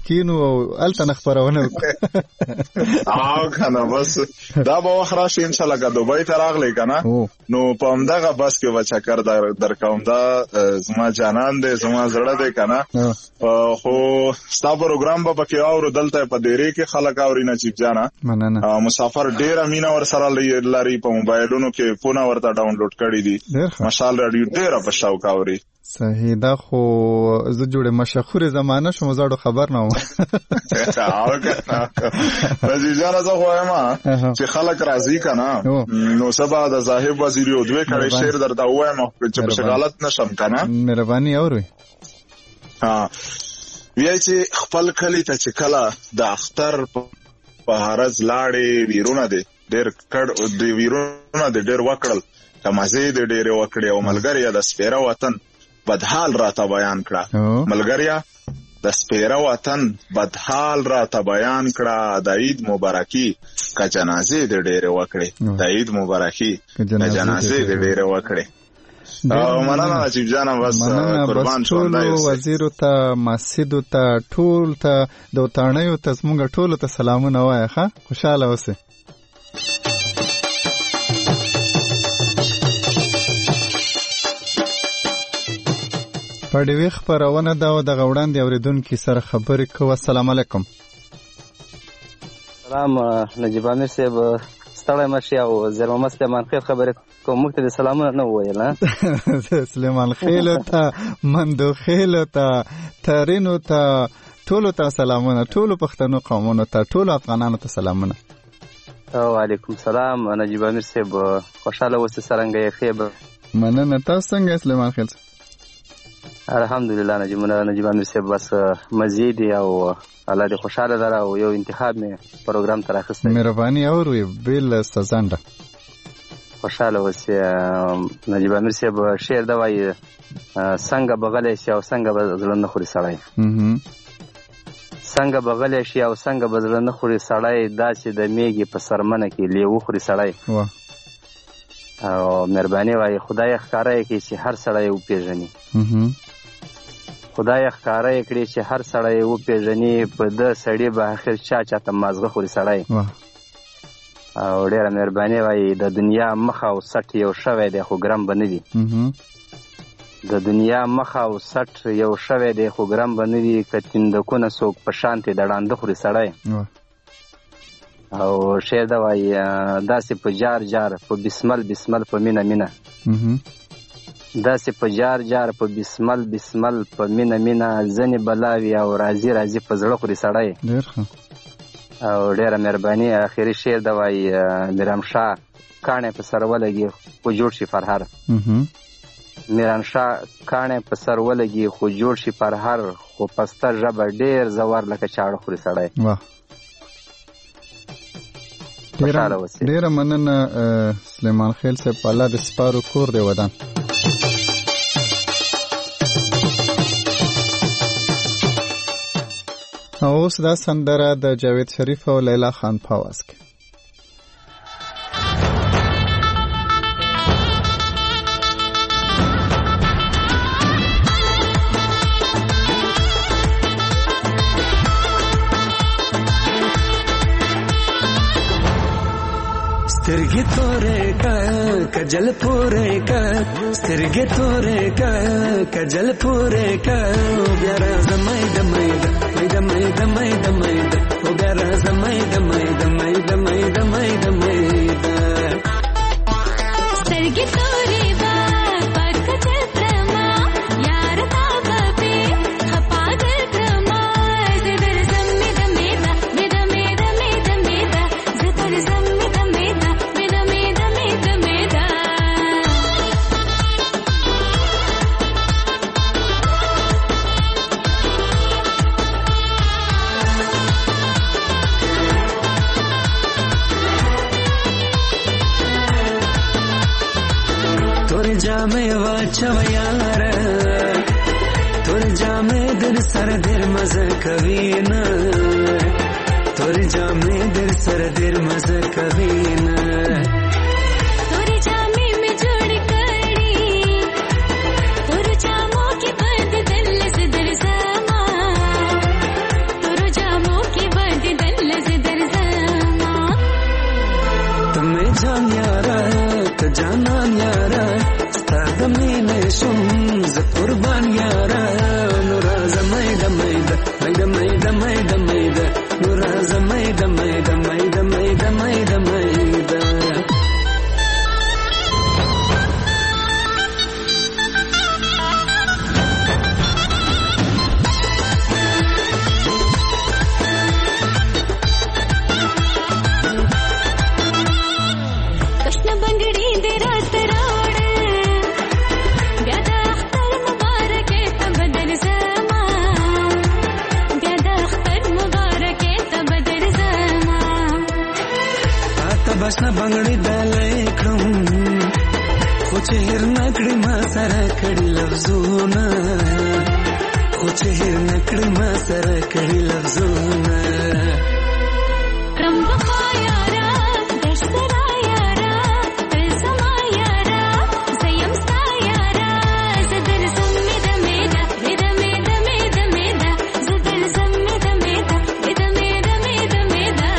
الته نه خبرونه او کنه بس دا به وخت راشي ان شاء الله که دوبۍ ته راغلی کنه نو په همدغه بس کې به چکر در کوم. دا زما جانان دی زما زړه دی کنه خو ستا پروګرام به پکې اورو دلته په ډیرې کې خلک اوري نجیب جانا مسافر ډیره مینه ور سره لري په موبایلونو کې فون ورته ډاونلوډ کړی دي مشال رادیو ډیره په شوق اوري. صحیح دا خو زه جوړه مشهور زمانه شوم زړه خبر نه و او کنه رضی جان زه وایم چې خلک راضی کنه نو سبا د صاحب وزیر او دوی کړي شعر درته وایم چې په غلط نشم کنه مهرباني اوري. ها وی چې خپل کلی ته چې کله د اختر په هرز لاړې ویرونه دي ډېر کډ دی ویرونه دي ډېر وکړل کمازې دي ډېر وکړي او ملګری د سپیره وطن بدحال راته بیان کړه ملګریا د سپیره وطن بدحال راته بیان کړه د عید مبارکي که جنازې د ډېرې وکړې د عید مبارکي که جنازې د ډېرې وکړې. مننه نجیب جانه بس قربان شوم. وزیرو ته مسجدو ته ټول ته د وطنیو ته زمونږ ټولو ته سلامونه وایه ښه خوشحاله اوسئ. په ډیوې خپرونه دا و دغه وړاندې اورېدونکي سره خبرې کوو. السلام علیکم. سلام نجیب امیر صاحب ستړی مه شي او زیر محمد سلیمان خیل خبرې کوم موږ ته د سلامونه نه وویل سلیمان خیلو ته مندو خیلو ته ترینو ته ټولو ته سلامونه ټولو پښتنو قومونو ته ټولو افغانانو ته سلامونه. وعلیکم سلام نجیب امیر صاحب خوشحاله اوسئ څرنګه یې ښې به. مننه تاسو څنګه سلیمان خیل صاحب؟ الحمدلله نجیب نجیب امیر صاحب بس مزید او الله دې خوشاله دره او یو انتخاب مې پروګرام تر اخیسته. مهرباني اوري بیل سزانده خوشاله اوسئ نجیب امیر صاحب. شعر دا وایي څنګه بغلی شي او څنګه به زړه نه خوري سړی څنګه بغلی شي او څنګه به زړه نه خوري سړی داسې د میږي په سرمنه کې لیوه خوري سړی. او مهرباني وایي خدای ښکاره یې کړي چې هر سړی یې وپېژني خدای ښکاره یې کړي چې هر سړی یې وپېژني په ده سړي به اخر چا چاته مازغه خوري سړی. او ډېره مهرباني وایي د دنیا مخ او سټ یو شوی دی خو ګرم به نه دي د دنیا مخ او سټ یو شوی دی خو ګرم به نه دي که تندکونه څوک په شانتې د ړانده خوري سړی. او شعر دا وایي داسې په جار جار په بسمل بسمل په مینه مینه داسې په جار جار په بسمل بسمل په مینه مینه ځنې بلاوي او راځي راځي په زړه خوري سړی. او ډېره مهرباني اخري شعر دا وایي میرانشاه کاڼی په سر ولګي خو جوړ شي فرهر میرانشاه کاڼی په سر ولګي خو جوړ شي فرهر خو پسته ژبه ډېر زور لکه چاړه خوري سړی. ډیره مننه سلیمان خیل صاحب په الله د سپارو کور دی ودان. او اوس دا سندره د جاوید شریف او لیلا خان په آواز کې. سترګې تورې کا کجل پورې کا سترګې تورې کا کجل پورې کا بیا راځم د مېد مېد مېد مېد مېد او بیا راځم د مېد مېد مېد مېد مېد سترګې تورې با پر کجل پرما یار تا به خپا درما زدر زم مېد مېد مېد مېد مېد مېد زدر زم جامې واچو یار تور جامې در سر در مزه کوي نه تور جامې در سر در مزه کوي نه تور جامې می جوړ کړی تور جامو کې بند دل سے در زما تور جامو ميده ميده نور ز ميده ميده ميده ميده ميده ميده بسنا بنگړی دلای کړم خو چې هر نکړی ما سره کړي لفظونه خو چې هر نکړی ما سره کړي لفظونه کرم بخا یارا درسرا یارا تلسما یارا زیم ستا یارا زدر زمید میدا مید مید مید میدا زدر زمید میدا مید مید مید میدا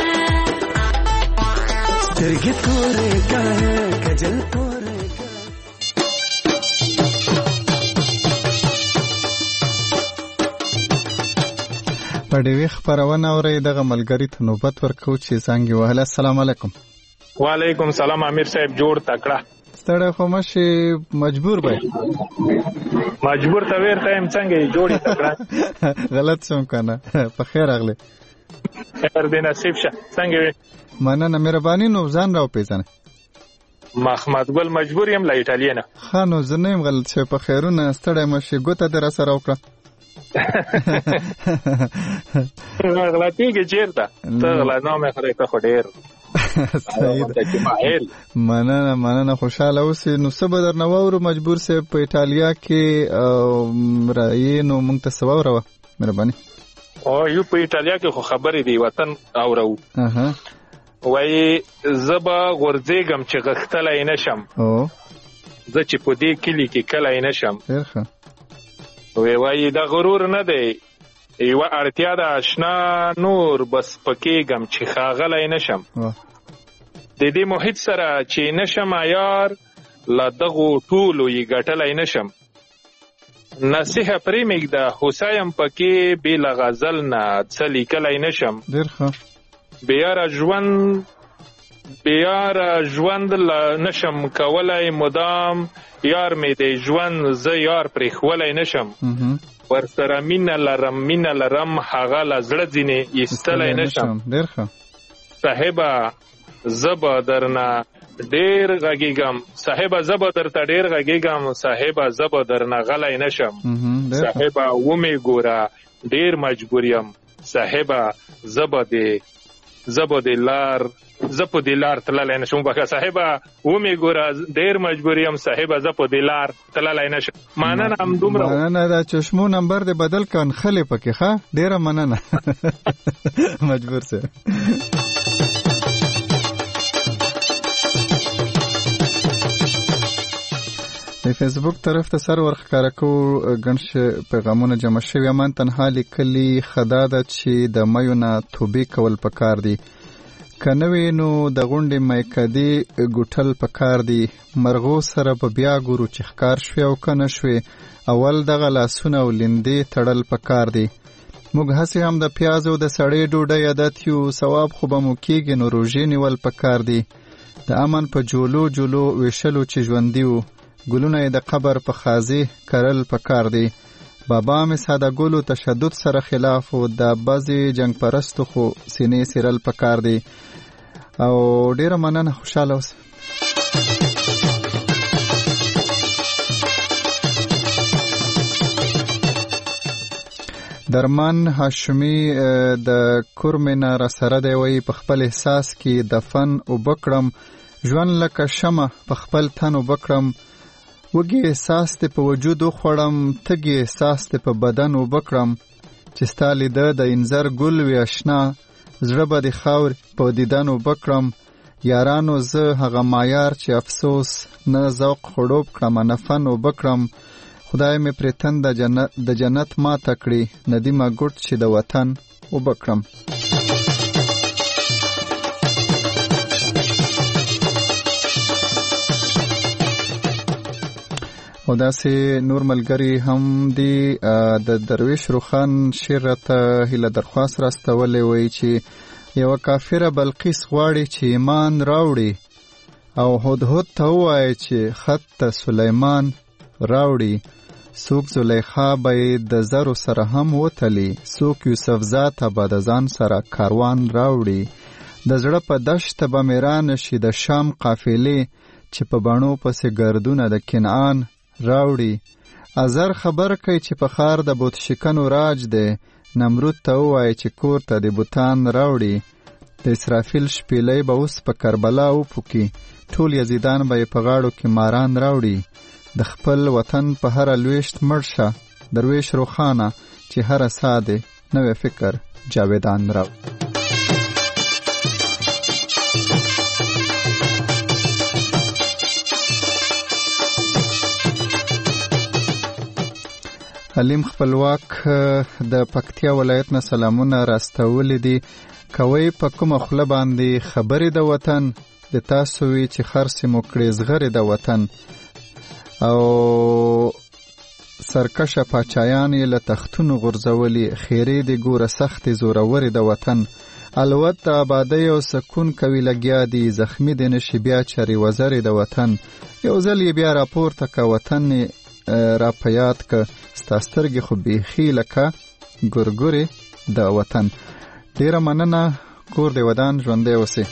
ترګه تورې کا کجل تورې کا په دې خبرونه اوري دغه ملګری ته نوبت ورکو چې څنګه وهله. السلام علیکم. وعلیکم سلام امیر صاحب جوړ تکړه ستړی خو مشي مجبور به مجبور ته ورته هم څنګه جوړی تکړه غلط سم کنه په خیر اغله خیر دې نصیب شه څنګه مننه مهرباني نو ځان راو پیژنه محمد ګل مجبور یم لا ایټالینه خانو زنیم غلط شه په خیرونه ستړی مشي ګوته در سره وکړه غلطی کې چیرته ته غلط نو مې خره ته خډیر مننه مننه خوشاله اوسې نو څه به درنه واورو مجبور سه په ایټالیا کې راي نو مونږ ته څه واوروه مهرباني او یو په ایټالیا کې خو خبرې دی وطن اورو اها وای زبا غورځېږم چې غختلای نشم او زه چې په دې کلی کې کلای نشم ښه وای وای دا غرور نه دی یو اړتیا د آشنا نور بس پکېږم چې خاغلای نشم د دې محیط سره چې نشم یار لا دغو ټولو یې ګټلای نشم نصیحه پرېمږ د حسین پکې بل غزل نه څه لیکلای نشم ډېر ښه بیاره ژوند بیاره ژوند نشم کولای مدام یار مې دی ژوند زه یار پرېښولی نشم ورسره مینه لرم مینه لرم هغه له زړه ځینې ایستلی نشم ډېر ښه صاحبه زه به درنه ډېر غږېږم صاحبه زه به درته ډېر غږېږم صاحبه زه به درنه غلی نشم صاحبه ومې ګوره ډېر مجبور یم صاحبه زه به دې زه به دې لار زه په دې لار تللی نشم بخښه صاحبه ومې ګوره ډېر مجبور یم صاحبه زه په دې لار تللی نشم مننه همدومره مننه دا چشمو نمبر دې بدل کړه نښلې پکې ښه ډېره مننه مجبور سه د فیسبوک طرف ته سر ورخکاره کو ګڼ پیغامونه جمع شوي امان تنها لیکلي خدا ده چې د میو نه توبې کول پکار دي که نه وي نو د غونډې میکدې ګوټل پکار دي مرغو سره به بیا ګورو چې ښکار شوې او که نه شوې اول دغه لاسونه او لیندې تړل پکار دي موږ هسې هم د پیازو د سړې ډوډۍ عادت یو ثواب خو به مو کېږي نو روژې نیول پکار دي د امن په جولو جولو ویشلو چې ژوندي وو ګلونه د قبر په خازي کرل پکار دي بابا مې ساده ګلو تشدد سره خلاف او د بعضې جنگ پرستو خو سینې سیرل پکار دي او ډیره مننه خوشاله اوسه درمان هاشمي د کورمنه را سره دی وی په خپل احساس کې دفن او بکړم ژوند لکه شمع په خپل تن او بکړم وګي احساس ته په وجود خوړم تګي احساس ته په بدن وبکړم چې ستالي د انځر ګل وی آشنا زړه به د خاور په دیدن وبکړم یارانو زه هغه مایار چې افسوس نه ذوق خړوب کړم نه فن وبکړم خدای مې پرتن د جنت د جنت ما تکړي ندیمه ګټ چې د وطن وبکړم او داسې نور ملګري هم دي. د درویش روخان شعر راته هیله درخواست راستولی وایي چې یوه کافره بلقیس غواړي چې ایمان راوړي او هدهد ته ووایي چې خط ته سلیمان راوړي. څوک زلیخا به د زرو سره هم وتلی، څوک یوسف زاته به د ځان سره کاروان راوړي. د زړه په دشته به مې رانشي د شام قافلې چې په بڼو پسې ګردونه د کنعان راوړي. ازر خبر کوي چې په ښار د بت شکنو راج دی، نمرود ته ووایي چې کور ته د بوتان راوړي. د اسرافیل شپیلۍ به اوس په کربلا وپوکي، ټول یزیدان به یې په غاړو کې ماران راوړي. د خپل وطن په هره لویشت مړ شه درویش روخانه چې هره ساه دې نوی فکر جاویدان راوړي. حلیم خپلواک د پکتیا ولایت نه سلامونه راستولی دي. کوي په کومه خوله باندې خبرې د وطن، د تاسو وی چې خرڅې مو کړې زغرې د وطن، او سرکشه پاچایان یې له تختونو غورځولي، خیرې د ګوره سختې زورورې د وطن. الوت د آبادۍ او سکون کوي لګیا دي، زخمی د نشي بیا چرې وزرې د وطن. یو ځل یې بیا راپورته که وطن را په یاد که ستا سترګې خو بیخي لکه ګورګورې د وطن. ډیره مننه، کور د ودان ژوندی اوسې.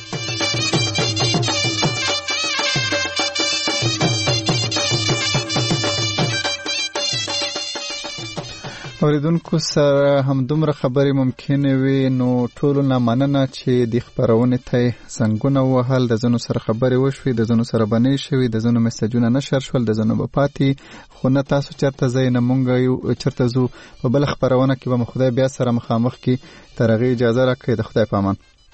اوریدونکو سره همدومره خبرې ممکنې وي، نو ټولو نه مننه چې د خپرونې ته زنګونه ووهل. د ځینو سره خبرې وشوې، د ځینو سره به نه شوي، د ځینو میسجونه نشر شول، د ځینو به پاتې. خو نه تاسو چېرته ځئ نه مونږ چېرته ځو. په بله خپرونه کې به مو خدای بیا سره مخامخ کړي. تر هغې اجازه راکړئ. د خدای په امان.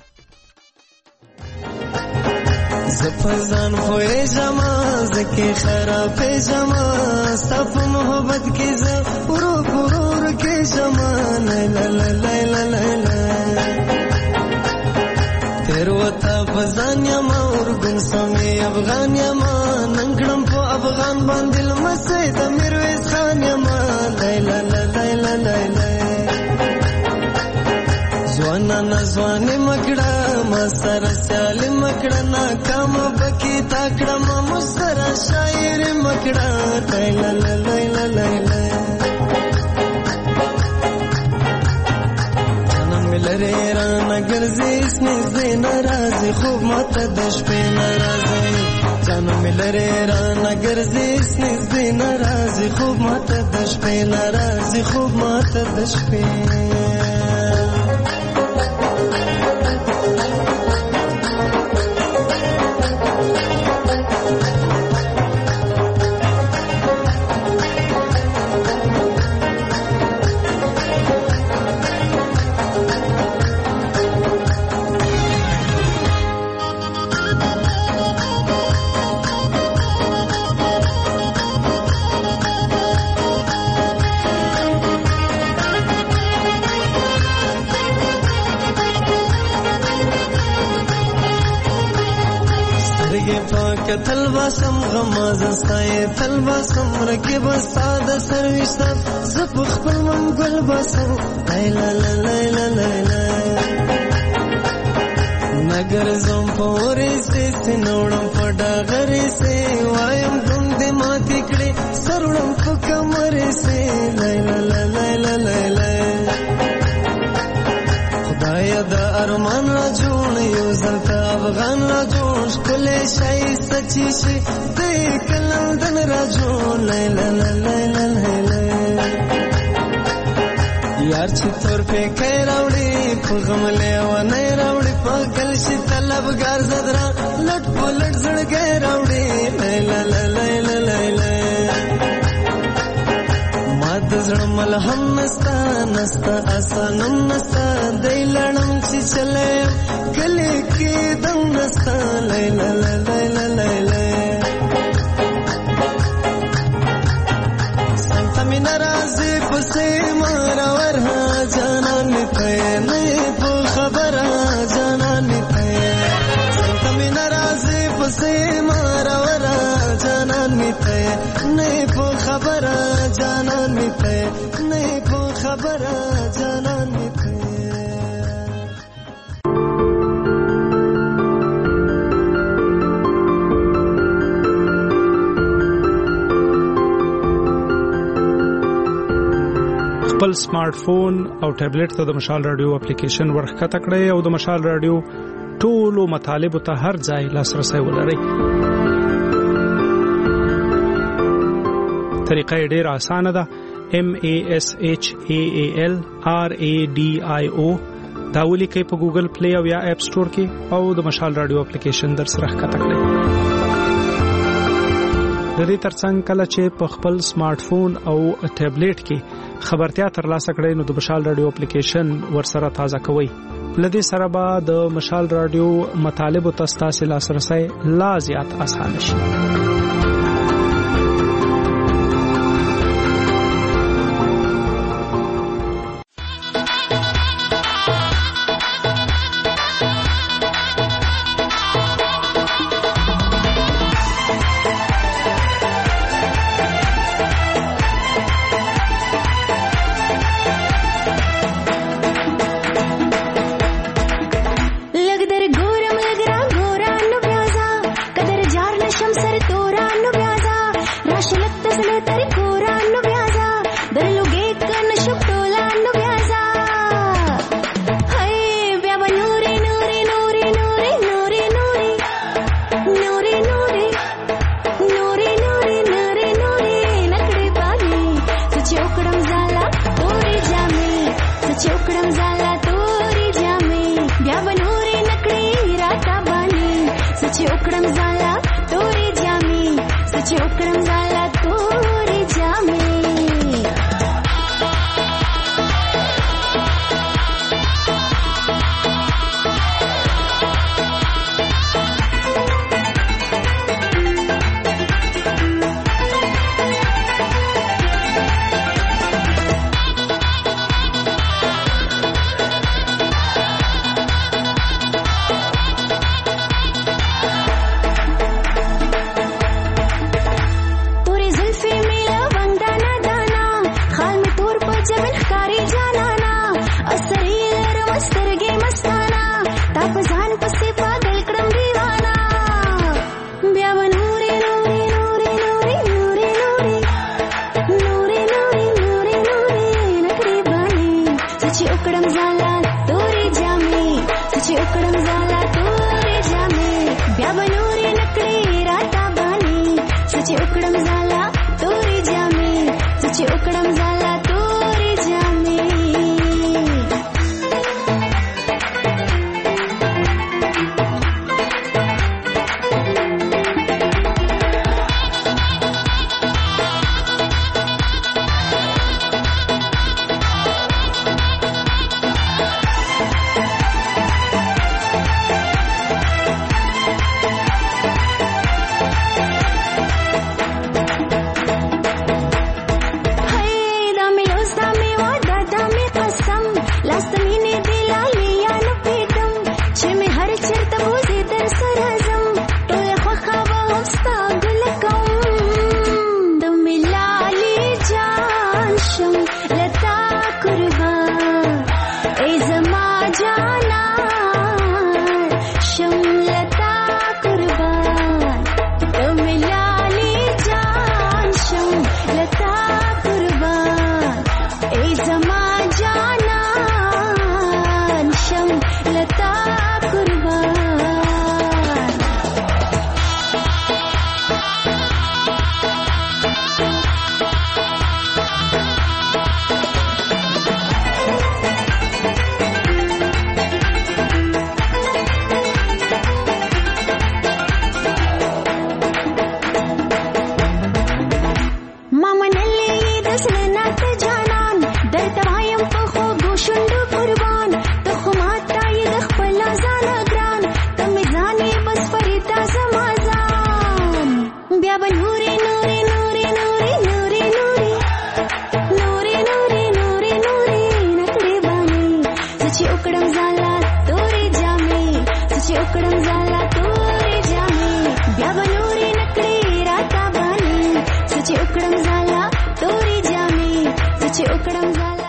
زفزان خوی جما زکی خراب جما سب محبت کی ز پرو پرور کی جما لا لا لا لا لا تیر وتا فزان یما ورګن سمې افغان یما ننګړم په افغان باندې لمسې د میرویس خان یما لا لا لا لا لا لا زوانا نزوانی مکڑا ما سر سیالی مکڑا ناکام بکی تاکڑا ما مستر شایر مکڑا لیلا لیلا لیلا جانا ملری رانا گرزی اس نزدی نرازی خوب ماتا دش پی نرازی جانا ملری رانا گرزی اس نزدی نرازی خوب ماتا دش پی نرازی خوب ماتا دش پی. تل باسم غماز استای تل باسم رکی بساد سرویستا زپ خپل منګل باسم لا لا لا لا لا نګر زم پورې سي سنوړم پډا غري سي وایم کوم دې ماتې کړې سرړم په کمرې سي لا لا لا لا لا خدای دا ارمان را جوړ یو زلتا افغان را جوړ کله شي سچي شي دې کلندن را جوړ لا لا لا لا لا یار چې تور په کېراوړي په غمله و نه راوړي په گل شي طلبګار زدرا لټ پلټ زړګې راوړي لا لا لا لا لا ماد زړه ملهم نستا نستا اسانم نستا دې لړم چې چلے کله کې دم نستا لا لا لا لا لا لا سنت می ناراضي پسې مارا ورها جانان ته نه په خبره جانان ته سنت می ناراضي پسې مارا ورها جانان ته نه په خپل سمارټ فون او ټابلیټ ته د مشال رادیو اپلیکیشن ورخکته کړئ او د مشال رادیو ټولو مطالبو ته هر ځای لاسرسي ولرئ. طریقه ډېره اسانه ده. M A S H A A L R A D I O دا ولیکئ په ګوګل پلی او یا اپ سٹور کې او د مشال رادیو اپلیکیشن در سره ښکته کړئ. د دې ترڅنګ کله چې په خپل سمارټ فون او ټابلیټ کې خبرتیا ترلاسه کړئ نو د مشال رادیو اپلیکیشن ورسره تازه کوئ. لدې سره به د مشال رادیو مطالبو ته ستاسو لاسرسي لا زیات اسانه شي. چې وکړم زالا تورې جامې چې وکړم زالا